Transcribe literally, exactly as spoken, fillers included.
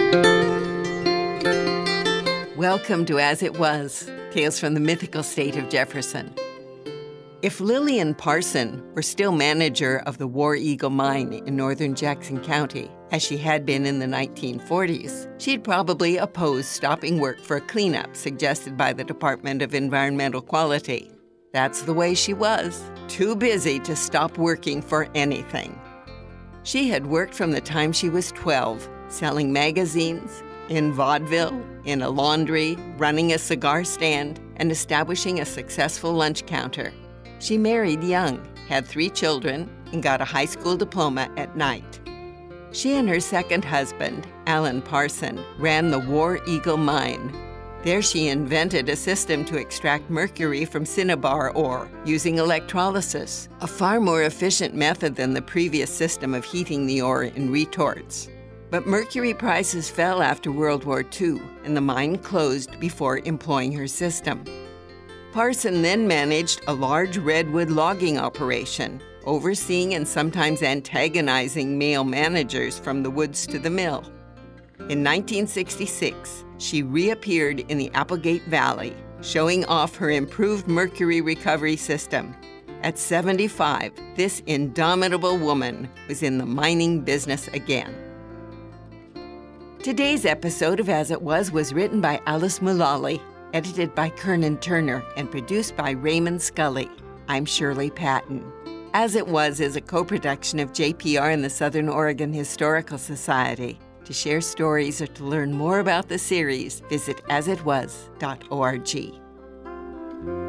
Welcome to As It Was, Tales from the Mythical State of Jefferson. If Lillian Parson were still manager of the War Eagle mine in northern Jackson County, as she had been in the nineteen forties, she'd probably oppose stopping work for a cleanup suggested by the Department of Environmental Quality. That's the way she was, too busy to stop working for anything. She had worked from the time she was twelve, selling magazines, in vaudeville, in a laundry, running a cigar stand, and establishing a successful lunch counter. She married young, had three children, and got a high school diploma at night. She and her second husband, Alan Parson, ran the War Eagle mine. There she invented a system to extract mercury from cinnabar ore using electrolysis, a far more efficient method than the previous system of heating the ore in retorts. But mercury prices fell after World War Two, and the mine closed before employing her system. Parson then managed a large redwood logging operation, overseeing and sometimes antagonizing male managers from the woods to the mill. In nineteen sixty-six, she reappeared in the Applegate Valley, showing off her improved mercury recovery system. At seventy-five, this indomitable woman was in the mining business again. Today's episode of As It Was was written by Alice Mullally, edited by Kernan Turner, and produced by Raymond Scully. I'm Shirley Patton. As It Was is a co-production of J P R and the Southern Oregon Historical Society. To share stories or to learn more about the series, visit as it was dot org.